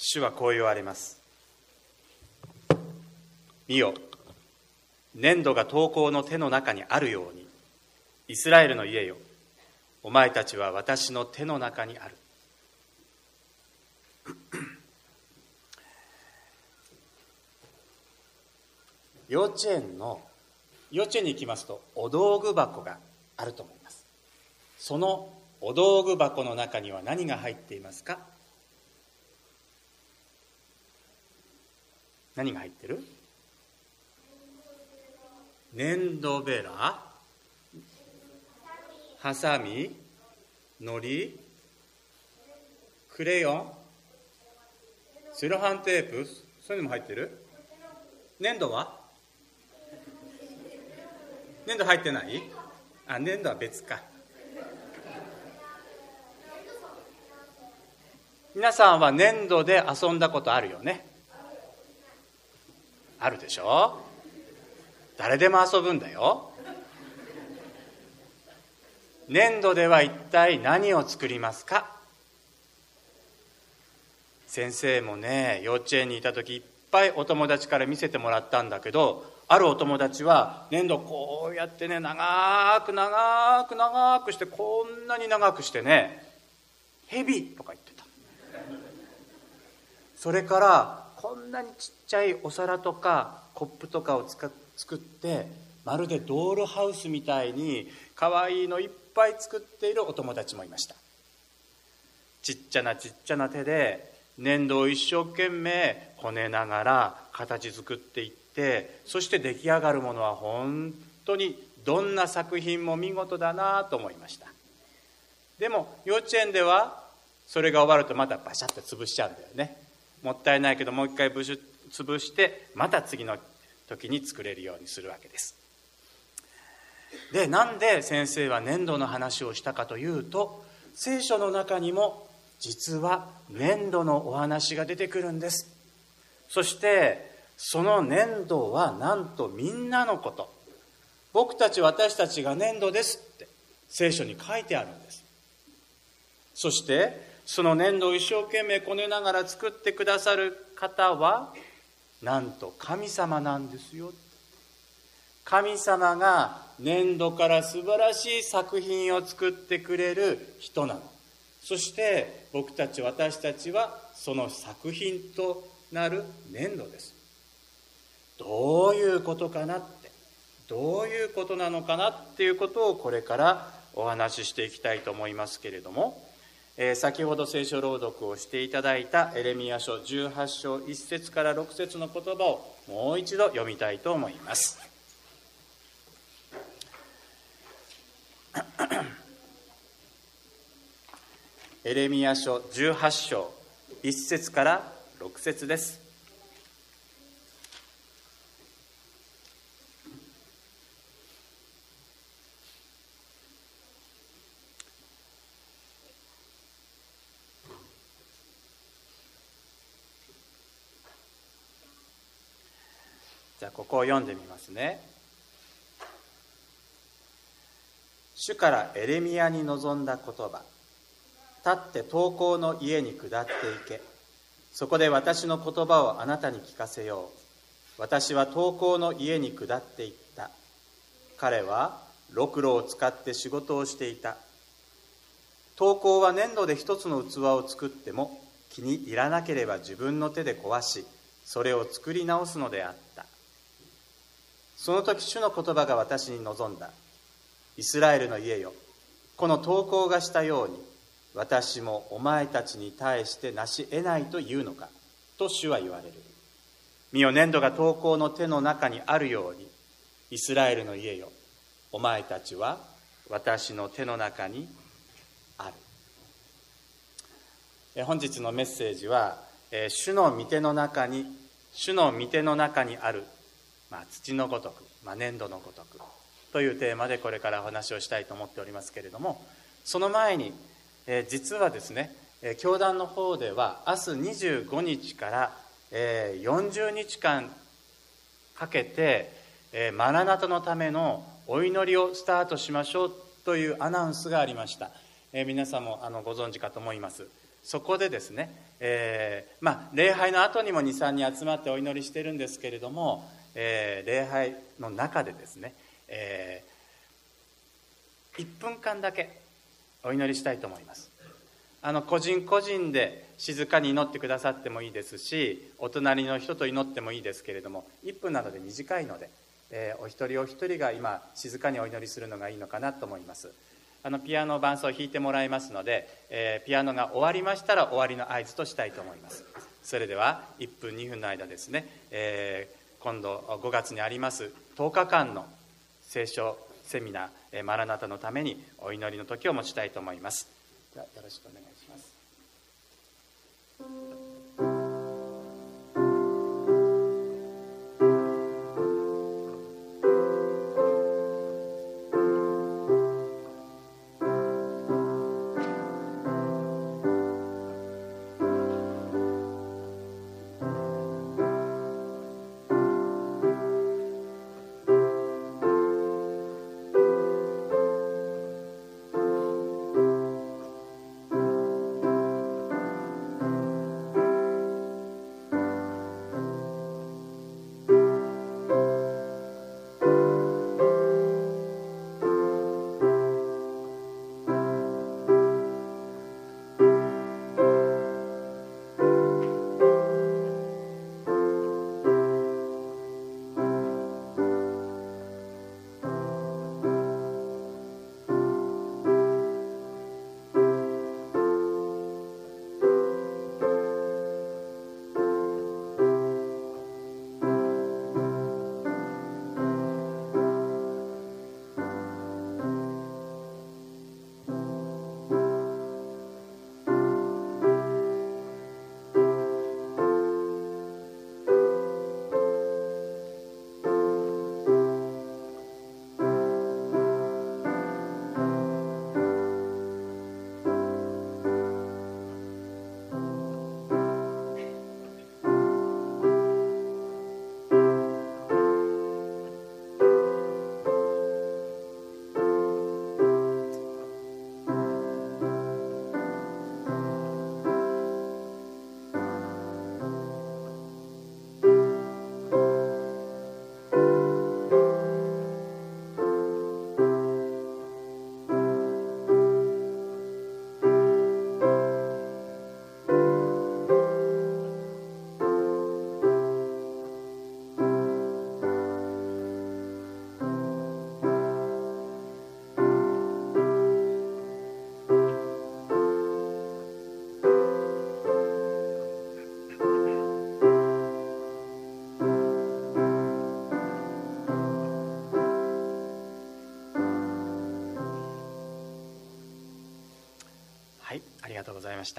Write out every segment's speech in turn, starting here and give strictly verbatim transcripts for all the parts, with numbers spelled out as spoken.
主はこう言われます。見よ、粘土が刀工の手の中にあるように、イスラエルの家よ、お前たちは私の手の中にある。幼稚園の幼稚園に行きますとお道具箱があると思います。そのお道具箱の中には何が入っていますか？何が入ってる？粘土ベラ、ハサミ、のり、クレヨン、セロハンテープ、そういうのも入ってる？粘土は？粘土入ってない？あ、粘土は別か。皆さんは粘土で遊んだことあるよね。あるでしょ？誰でも遊ぶんだよ。粘土では一体何を作りますか？先生もね、幼稚園にいた時いっぱいお友達から見せてもらったんだけど、あるお友達は粘土こうやってね、長く長く長くしてこんなに長くしてね、蛇とか言ってた。それからこんなにちっちゃいお皿とかコップとかを使っ作ってまるでドールハウスみたいにかわいいのいっぱい作っているお友達もいました。ちっちゃなちっちゃな手で粘土を一生懸命こねながら形作っていって、そして出来上がるものは本当にどんな作品も見事だなと思いました。でも幼稚園ではそれが終わるとまたバシャッと潰しちゃうんだよね。もったいないけどもう一回ブシュ潰してまた次の時に作れるようにするわけです。で、なんで先生は粘土の話をしたかというと、聖書の中にも実は粘土のお話が出てくるんです。そしてその粘土はなんとみんなのこと。僕たち私たちが粘土ですって聖書に書いてあるんです。そしてその粘土を一生懸命こねながら作ってくださる方はなんと神様なんですよ。神様が粘土から素晴らしい作品を作ってくれる人なの。そして僕たち私たちはその作品となる粘土です。どういうことかなって、どういうことなのかなっていうことをこれからお話ししていきたいと思いますけれども、えー、先ほど聖書朗読をしていただいたエレミヤ書じゅうはち章いち節からろく節の言葉をもう一度読みたいと思います。エレミヤ書じゅうはち章いち節からろく節です。じゃあここを読んでみますね。主からエレミヤに臨んだ言葉。立って刀工の家に下っていけ。そこで私の言葉をあなたに聞かせよう。私は刀工の家に下っていった。彼はろくろを使って仕事をしていた。刀工は粘土で一つの器を作っても気に入らなければ自分の手で壊し、それを作り直すのであった。その時主の言葉が私に臨んだ。イスラエルの家よ、この刀工がしたように私もお前たちに対してなし得ないというのかと主は言われる。見よ、粘土が刀工の手の中にあるようにイスラエルの家よ、お前たちは私の手の中にある。本日のメッセージは、主の御手の中に主の御手の中にある、まあ、土のごとく、まあ、粘土のごとくというテーマでこれからお話をしたいと思っておりますけれども、その前に、えー、実はですね、えー、教団の方では明日にじゅうごにちから、えー、よんじゅうにちかんかけて、えー、マラナタのためのお祈りをスタートしましょうというアナウンスがありました。えー、皆さんもあのご存知かと思います。 そこでですね、えーまあ、礼拝の後にもに、さんにん集まってお祈りしてるんですけれども、えー、礼拝の中でですね、えー、いっぷんかんだけお祈りしたいと思います。あの個人個人で静かに祈ってくださってもいいですし、お隣の人と祈ってもいいですけれども、いっぷんなので短いので、えー、お一人お一人が今静かにお祈りするのがいいのかなと思います。あのピアノ伴奏を弾いてもらいますので、えー、ピアノが終わりましたら終わりの合図としたいと思います。それではいっぷんにふんの間ですね、えー、今度ごがつにありますとおかかんの聖書セミナーマラナタのためにお祈りの時を持ちたいと思います。ではよろしくお願いします。はい、ありがとうございました。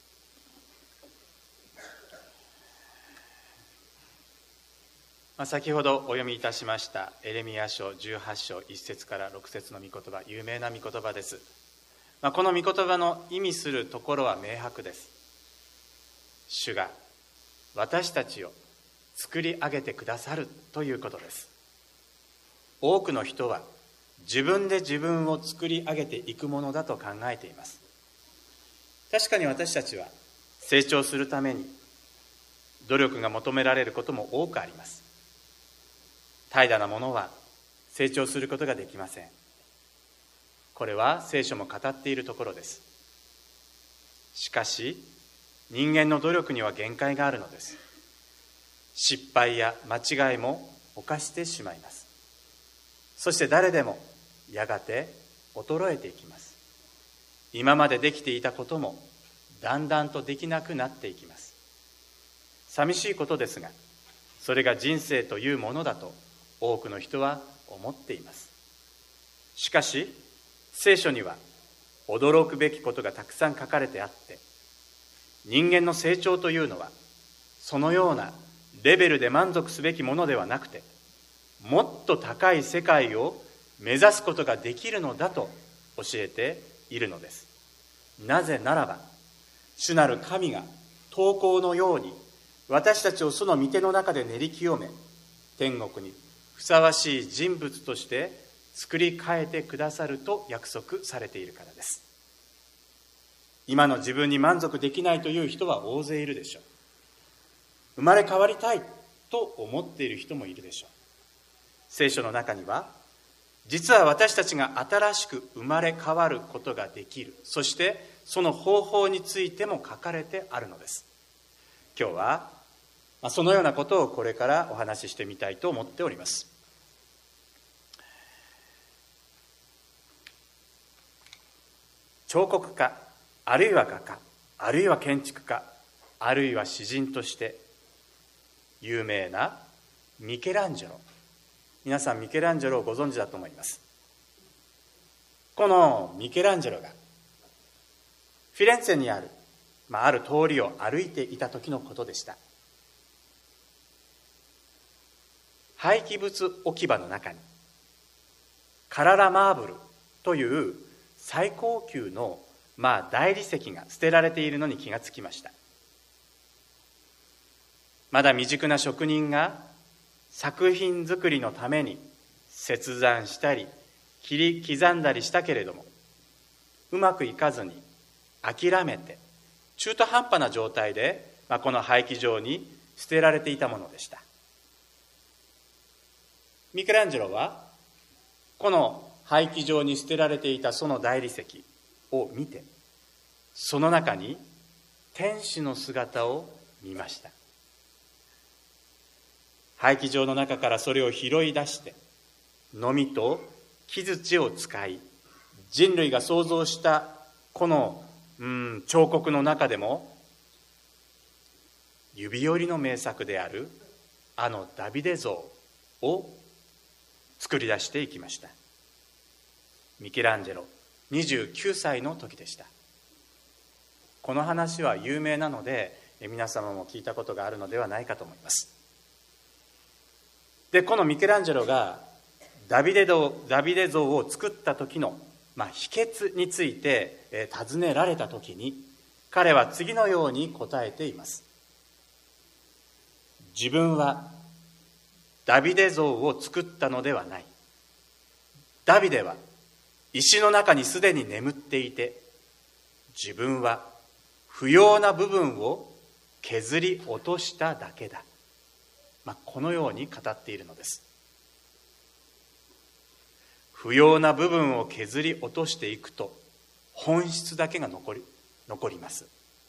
まあ、先ほどお読みいたしましたエレミヤ書じゅうはちしょういっせつからろくせつの御言葉、有名な御言葉です。まあ、この御言葉の意味するところは明白です。主が私たちを作り上げてくださるということです。多くの人は自分で自分を作り上げていくものだと考えています。確かに私たちは成長するために努力が求められることも多くあります。怠惰なものは成長することができません。これは聖書も語っているところです。しかし人間の努力には限界があるのです。失敗や間違いも犯してしまいます。そして誰でもやがて衰えていきます。今までできていたこともだんだんとできなくなっていきます。寂しいことですが、それが人生というものだと多くの人は思っています。しかし聖書には驚くべきことがたくさん書かれてあって、人間の成長というのはそのようなレベルで満足すべきものではなくて、もっと高い世界を目指すことができるのだと教えているのです。なぜならば、主なる神が刀工のように私たちをその御手の中で練り清め、天国にふさわしい人物として作り変えてくださると約束されているからです。 今の自分に満足できないという人は大勢いるでしょう。生まれ変わりたいと思っている人もいるでしょう。聖書の中には、実は私たちが新しく生まれ変わることができる、そしてその方法についても書かれてあるのです。今日はそのようなことをこれからお話ししてみたいと思っております。彫刻家、あるいは画家、あるいは建築家、あるいは詩人として有名なミケランジェロ。皆さんミケランジェロをご存知だと思います。このミケランジェロがフィレンツェにある、まあ、ある通りを歩いていた時のことでした。廃棄物置き場の中にカララマーブルという最高級の、まあ、大理石が捨てられているのに気がつきました。まだ未熟な職人が作品作りのために切断したり切り刻んだりしたけれども、うまくいかずに諦めて中途半端な状態で、まあ、この廃棄場に捨てられていたものでした。ミケランジェロはこの廃棄場に捨てられていたその大理石を見て、その中に天使の姿を見ました。廃棄場の中からそれを拾い出して、のみと木槌を使い、人類が創造したこの、うん、彫刻の中でも指折りの名作であるあのダビデ像を作り出していきました。ミケランジェロにじゅうきゅうさいの時でした。この話は有名なので皆様も聞いたことがあるのではないかと思います。で、このミケランジェロがダビデ像、ダビデ像を作った時の、まあ、秘訣について、えー、尋ねられた時に、彼は次のように答えています。自分はダビデ像を作ったのではない。ダビデは石の中にすでに眠っていて、自分は不要な部分を削り落としただけだ。まあ、このように語っているのです。不要な部分を削り落としていくと本質だけが残り、残ります。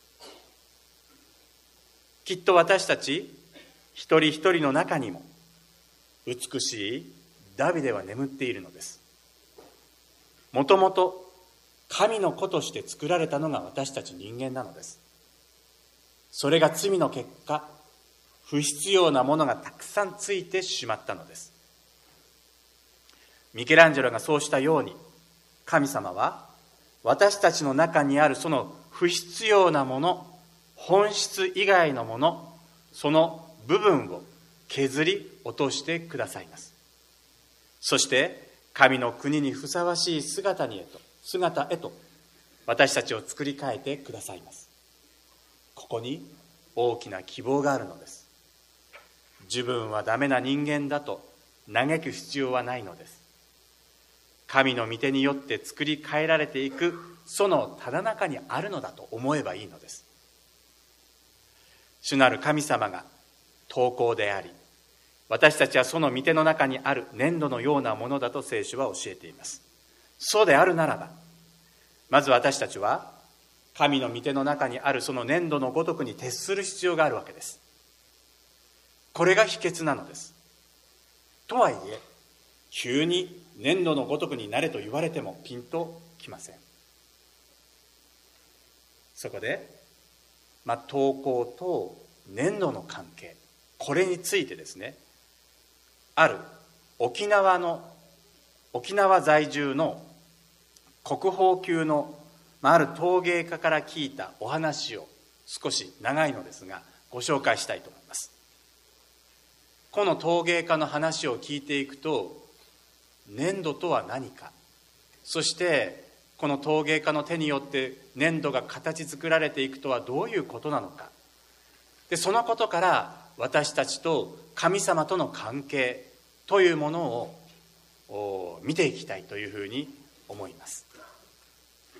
きっと私たち一人一人の中にも美しいダビデは眠っているのです。もともと神の子として作られたのが私たち人間なのです。それが罪の結果、不必要なものがたくさんついてしまったのです。ミケランジェロがそうしたように、神様は私たちの中にあるその不必要なもの、本質以外のもの、その部分を削り落としてくださいます。そして神の国にふさわしい姿にへと姿へと私たちを作り変えてくださいます。ここに大きな希望があるのです。自分はダメな人間だと嘆く必要はないのです。神の御手によって作り変えられていくそのただ中にあるのだと思えばいいのです。主なる神様が陶工であり、私たちはその御手の中にある粘土のようなものだと聖書は教えています。そうであるならば、まず私たちは神の御手の中にあるその粘土のごとくに徹する必要があるわけです。これが秘訣なのです。とはいえ、急に粘土のごとくになれと言われてもピンときません。そこで、まあ、陶工と粘土の関係、これについてですね、ある沖縄の沖縄在住の国宝級の、まあ、ある陶芸家から聞いたお話を少し長いのですがご紹介したいと思います。この陶芸家の話を聞いていくと、粘土とは何か、そしてこの陶芸家の手によって粘土が形作られていくとはどういうことなのか、でそのことから私たちと神様との関係というものを見ていきたいというふうに思います。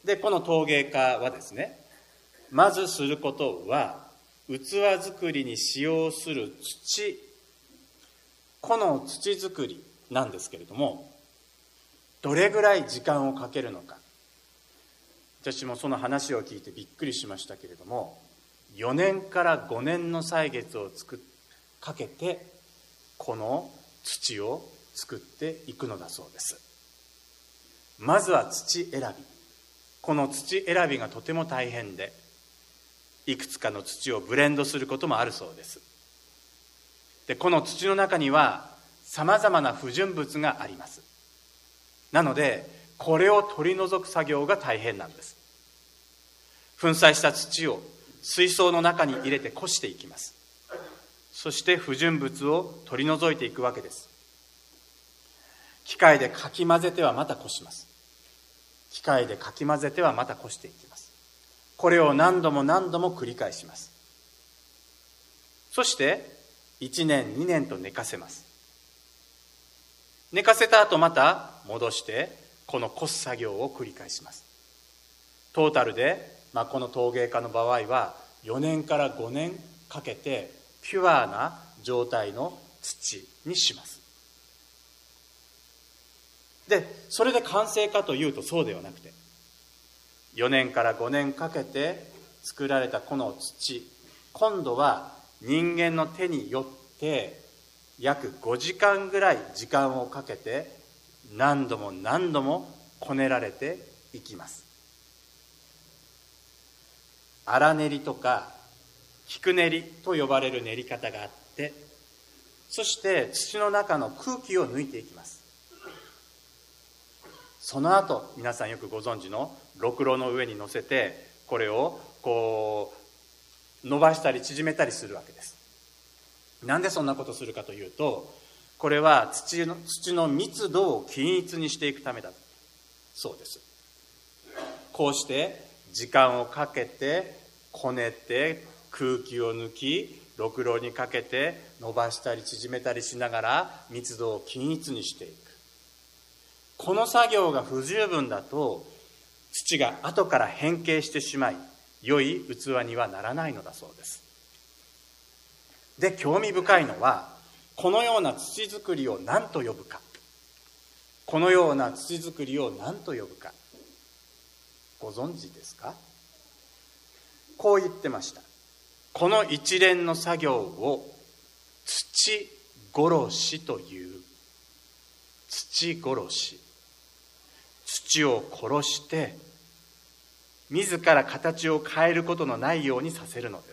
でこの陶芸家はですね、まずすることは器作りに使用する土、この土作りなんですけれども、どれぐらい時間をかけるのか、私もその話を聞いてびっくりしましたけれども、よねんからごねんの歳月をつくかけてこの土を作っていくのだそうです。まずは土選び、この土選びがとても大変で、いくつかの土をブレンドすることもあるそうです。でこの土の中にはさまざまな不純物があります。なのでこれを取り除く作業が大変なんです。粉砕した土を水槽の中に入れてこしていきます。そして不純物を取り除いていくわけです。機械でかき混ぜてはまたこします。機械でかき混ぜてはまたこしていきます。これを何度も何度も繰り返します。そしていちねんにねんと寝かせます。寝かせた後また戻してこのこす作業を繰り返します。トータルで、まあ、この陶芸家の場合はよねんからごねんかけてピュアな状態の土にします。でそれで完成かというとそうではなくて、よねんからごねんかけて作られたこの土、今度は人間の手によって約ごじかんぐらい時間をかけて何度も何度もこねられていきます。荒練りとか菊練りと呼ばれる練り方があって、そして土の中の空気を抜いていきます。その後皆さんよくご存知のろくろの上に乗せてこれをこう伸ばしたり縮めたりするわけです。なんでそんなことするかというと、これは土の、土の密度を均一にしていくためだそうです。こうして時間をかけてこねて空気を抜き、ろくろにかけて伸ばしたり縮めたりしながら密度を均一にしていく。この作業が不十分だと土が後から変形してしまい、良い器にはならないのだそうです。で興味深いのは、このような土作りを何と呼ぶか、このような土作りを何と呼ぶかご存知ですか？こう言ってました。この一連の作業を土殺しという。土殺し、土を殺して自ら形を変えることのないようにさせるのです。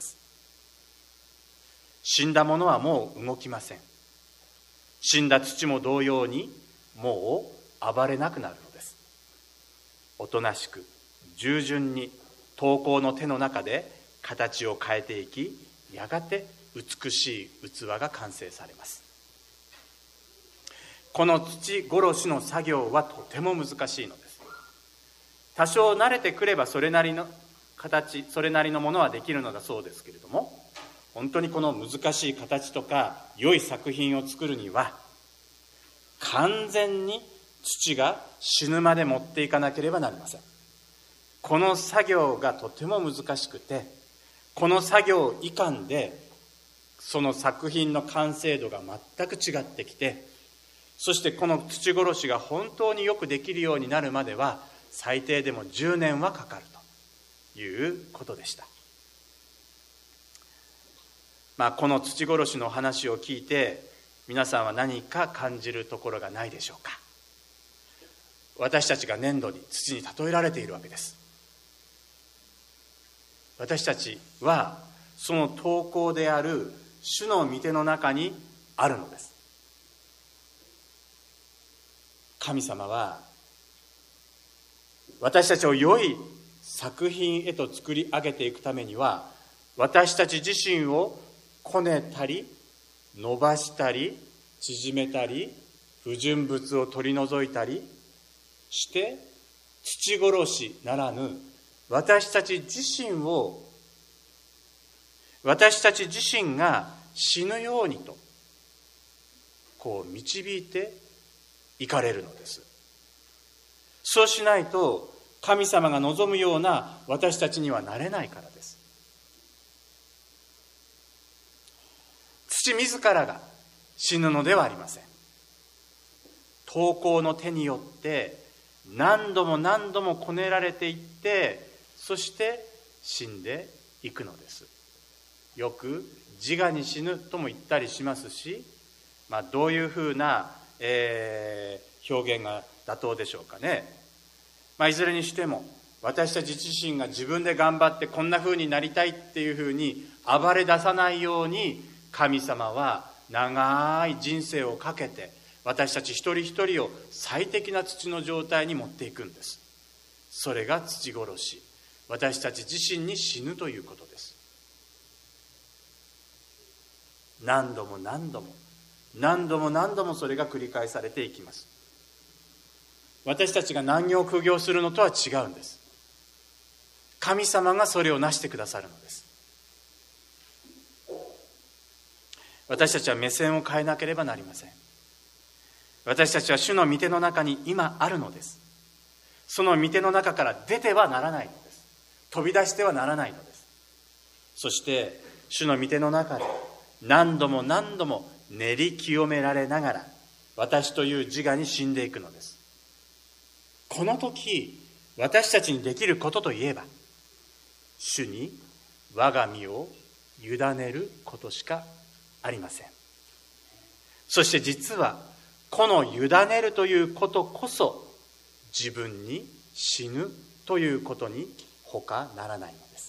死んだものはもう動きません。死んだ土も同様にもう暴れなくなるのです。おとなしく従順に陶工の手の中で形を変えていき、やがて美しい器が完成されます。この土殺しの作業はとても難しいのです。多少慣れてくればそれなりの形、それなりのものはできるのだそうですけれども、本当にこの難しい形とか良い作品を作るには完全に土が死ぬまで持っていかなければなりません。この作業がとても難しくて、この作業以下でその作品の完成度が全く違ってきて、そしてこの土殺しが本当によくできるようになるまでは最低でもじゅうねんはかかるということでした。まあ、この土殺しの話を聞いて皆さんは何か感じるところがないでしょうか。私たちが粘土に土に例えられているわけです。私たちはその陶工である主の御手の中にあるのです。神様は私たちを良い作品へと作り上げていくためには、私たち自身をこねたり伸ばしたり縮めたり不純物を取り除いたりして土殺しならぬ私たち自身を私たち自身が死ぬようにとこう導いていかれるのです。そうしないと神様が望むような私たちにはなれないからです。父自らが死ぬのではありません。刀工の手によって何度も何度もこねられていって、そして死んでいくのです。よく自我に死ぬとも言ったりしますし、まあ、どういうふうな、えー、表現が妥当でしょうかね。まあ、いずれにしても私たち自身が自分で頑張ってこんなふうになりたいっていうふうに暴れ出さないように、神様は長い人生をかけて私たち一人一人を最適な土の状態に持っていくんです。それが土殺し、私たち自身に死ぬということです。何度も何度も何度も何度もそれが繰り返されていきます。私たちが難行苦行するのとは違うんです。神様がそれをなしてくださるのです。私たちは目線を変えなければなりません。私たちは主の御手の中に今あるのです。その御手の中から出てはならないのです。飛び出してはならないのです。そして主の御手の中で何度も何度も練り清められながら、私という自我に死んでいくのです。この時私たちにできることといえば、主に我が身を委ねることしかありません。そして実はこの委ねるということこそ、自分に死ぬということに他ならないのです。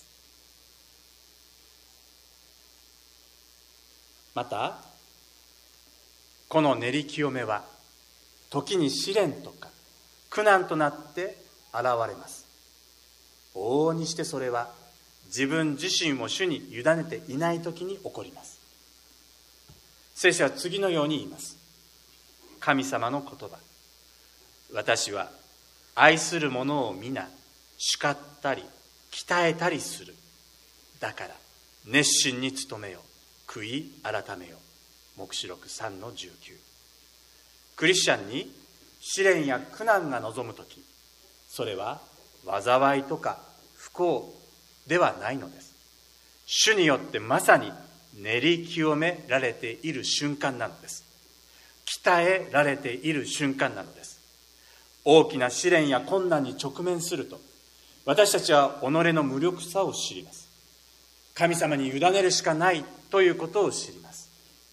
またこの練り清めは時に試練とか苦難となって現れます。往々にしてそれは自分自身を主に委ねていない時に起こります。聖書は次のように言います。神様の言葉、私は愛する者を皆叱ったり鍛えたりする。だから熱心に努めよ、悔い改めよ。黙示録さんのじゅうきゅう。クリスチャンに試練や苦難が望むとき、それは災いとか不幸ではないのです。主によってまさに練り清められている瞬間なのです。鍛えられている瞬間なのです。大きな試練や困難に直面すると、私たちは己の無力さを知ります。神様に委ねるしかないということを知ります。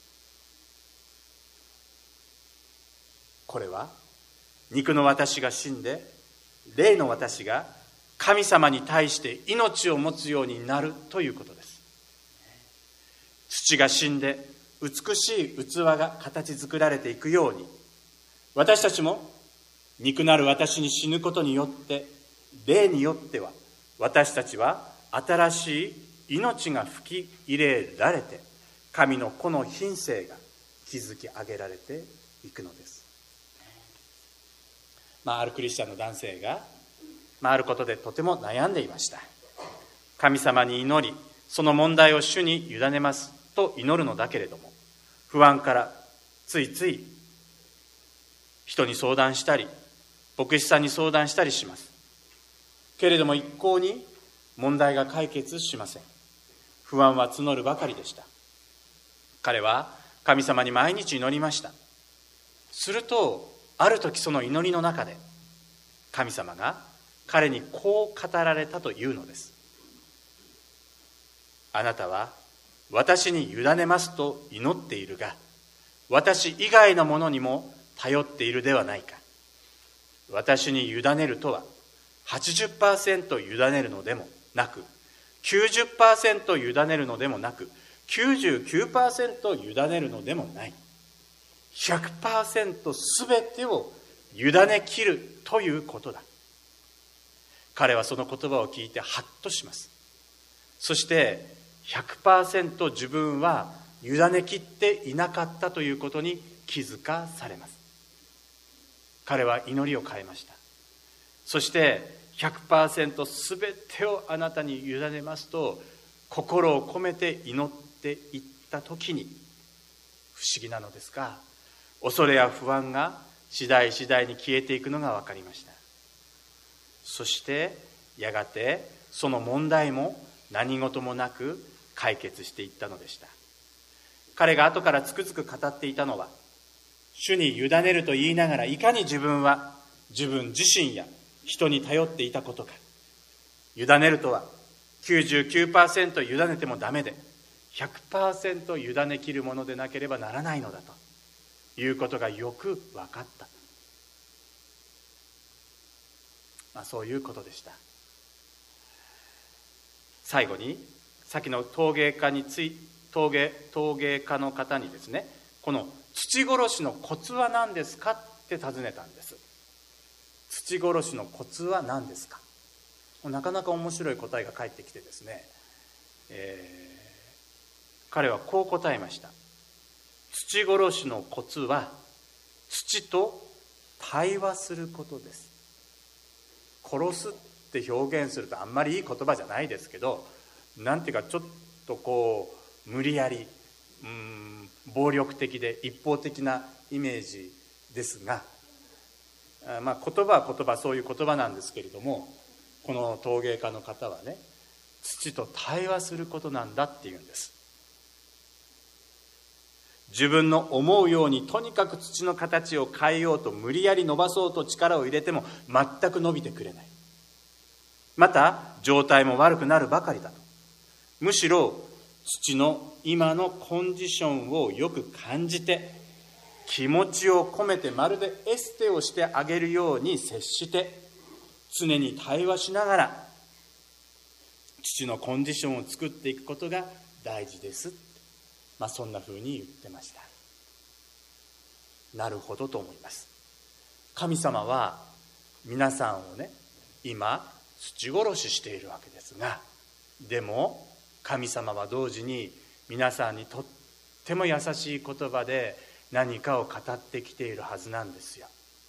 これは肉の私が死んで、霊の私が神様に対して命を持つようになるということです。土が死んで美しい器が形作られていくように、私たちも肉なる私に死ぬことによって、霊によっては私たちは新しい命が吹き入れられて、神の子の品性が築き上げられていくのです。まあ、あるクリスチャンの男性が、まあ、あることでとても悩んでいました。神様に祈り、その問題を主に委ねますと祈るのだけれども、不安からついつい人に相談したり、牧師さんに相談したりします。けれども一向に問題が解決しません。不安は募るばかりでした。彼は神様に毎日祈りました。するとある時、その祈りの中で神様が彼にこう語られたというのです。あなたは私に委ねますと祈っているが、私以外のものにも頼っているではないか。私に委ねるとは はちじゅっパーセント 委ねるのでもなく、きゅうじゅっパーセント 委ねるのでもなく、きゅうじゅうきゅうパーセント 委ねるのでもない。ひゃくパーセント 全てを委ね切るということだ。彼はその言葉を聞いてハッとします。そして ひゃくパーセント 自分は委ね切っていなかったということに気づかされます。彼は祈りを変えました。そして ひゃくパーセント 全てをあなたに委ねますと心を込めて祈っていった時に、不思議なのですが、恐れや不安が次第次第に消えていくのが分かりました。 そしてやがてその問題も何事もなく解決していったのでした。彼が後からつくづく語っていたのは、主に委ねると言いながらいかに自分は自分自身や人に頼っていたことか。委ねるとは きゅうじゅうきゅうパーセント 委ねてもダメで ひゃくパーセント 委ねきるものでなければならないのだということがよく分かった、まあ、そういうことでした。最後に先の陶芸家につい陶芸陶芸家の方にですね、この土殺しのコツは何ですかって尋ねたんです。土殺しのコツは何ですか。なかなか面白い答えが返ってきてですね、えー、彼はこう答えました。土殺しのコツは土と対話することです。殺すって表現するとあんまりいい言葉じゃないですけど、なんていうかちょっとこう無理やりうーん暴力的で一方的なイメージですが、まあ、言葉は言葉そういう言葉なんですけれども、この陶芸家の方はね、土と対話することなんだっていうんです。自分の思うようにとにかく土の形を変えようと無理やり伸ばそうと力を入れても全く伸びてくれない。また状態も悪くなるばかりだと。むしろ土の今のコンディションをよく感じて、気持ちを込めてまるでエステをしてあげるように接して、常に対話しながら土のコンディションを作っていくことが大事です。まあそんなふうに言ってました。なるほどと思います。神様は皆さんをね、今土殺ししているわけですが、でも神様は同時に皆さんにとっても優しい言葉で何かを語ってきているはずなんですよ。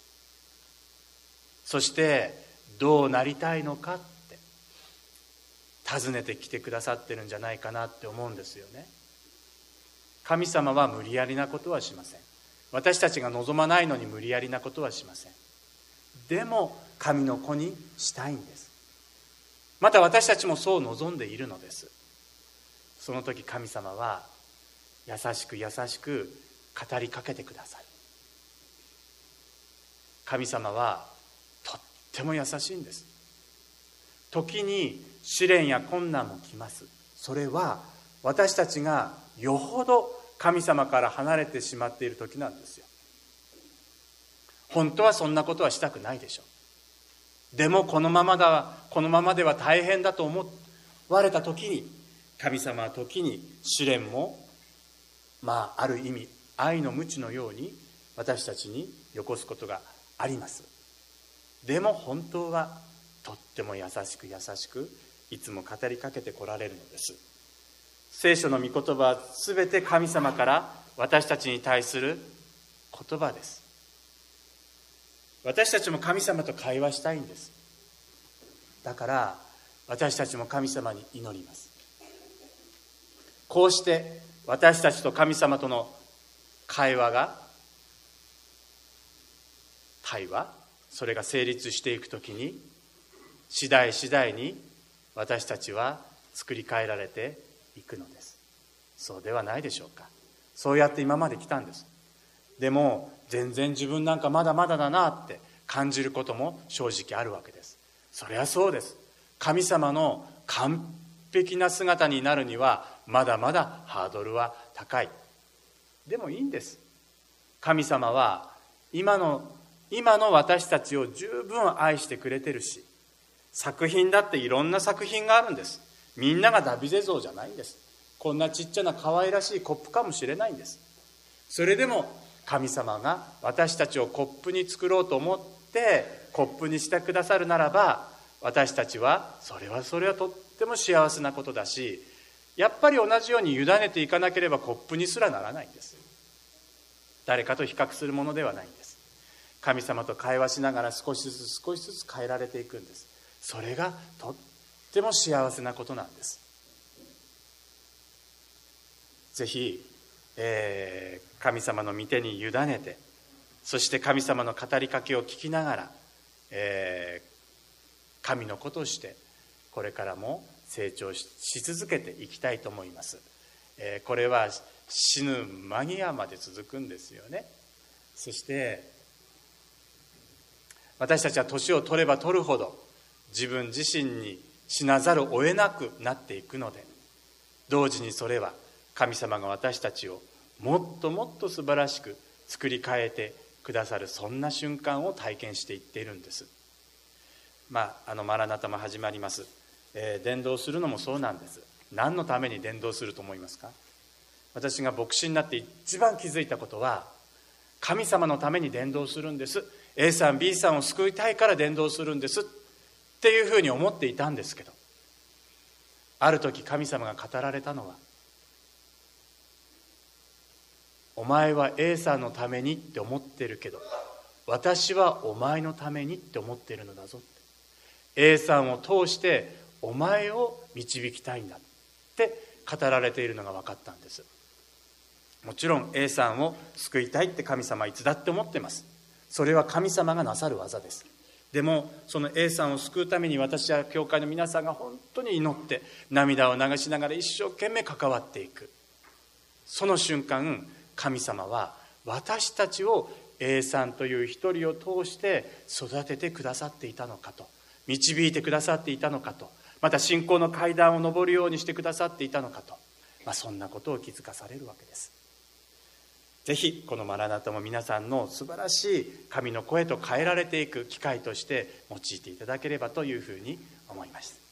そしてどうなりたいのかって尋ねてきてくださってるんじゃないかなって思うんですよね。神様は無理やりなことはしません。私たちが望まないのに無理やりなことはしません。でも神の子にしたいんです。また私たちもそう望んでいるのです。その時神様は優しく優しく語りかけてくださる。神様はとっても優しいんです。時に試練や困難も来ます。それは私たちがよほど神様から離れてしまっている時なんですよ。本当はそんなことはしたくないでしょう。でもこのままだこのままでは大変だと思われた時に、神様は時に試練もまあある意味愛の鞭のように私たちによこすことがあります。でも本当はとっても優しく優しくいつも語りかけてこられるのです。聖書の御言葉はすべて神様から私たちに対する言葉です。私たちも神様と会話したいんです。だから私たちも神様に祈ります。こうして私たちと神様との会話が対話それが成立していくときに、次第次第に私たちは作り変えられていくのです。そうではないでしょうか。そうやって今まで来たんです。でも全然自分なんかまだまだだなって感じることも正直あるわけです。それはそうです。神様の完璧な姿になるにはまだまだハードルは高い。でもいいんです。神様は今の今の私たちを十分愛してくれてるし、作品だっていろんな作品があるんです。みんながダビデ像じゃないんです。こんなちっちゃな可愛らしいコップかもしれないんです。それでも神様が私たちをコップに作ろうと思ってコップにしてくださるならば、私たちはそれはそれはとっても幸せなことだし、やっぱり同じように委ねていかなければコップにすらならないんです。誰かと比較するものではないんです。神様と会話しながら少しずつ少しずつ変えられていくんです。それがとっても幸せなことなんです。ぜひ、えー、神様の御手に委ねて、そして神様の語りかけを聞きながら、えー、 神の子としてこれからも成長し続けていきたいと思います。えー、これは死ぬ間際まで続くんですよね。そして私たちは年を取れば取るほど自分自身に死なざるを得なくなっていくので、同時にそれは神様が私たちをもっともっと素晴らしく作り変えてくださる、そんな瞬間を体験していっているんです。まあ、あのマラナタも始まります、えー、伝道するのもそうなんです。何のために伝道すると思いますか？私が牧師になって一番気づいたことは、神様のために伝道するんです、 A さん B さんを救いたいから伝道するんですっていうふうに思っていたんですけど、ある時神様が語られたのは、お前は A さんのためにって思ってるけど、私はお前のためにって思ってるのだぞって、 A さんを通してお前を導きたいんだって語られているのが分かったんです。もちろん A さんを救いたいって神様はいつだって思ってます。それは神様がなさる技です。でもその A さんを救うために私は教会の皆さんが本当に祈って涙を流しながら一生懸命関わっていく、その瞬間神様は私たちを A さんという一人を通して育ててくださっていたのかと、導いてくださっていたのかと、また信仰の階段を上るようにしてくださっていたのかと、まあ、そんなことを気づかされるわけです。ぜひこのマラナタも皆さんの素晴らしい神の声と変えられていく機会として用いていただければというふうに思います。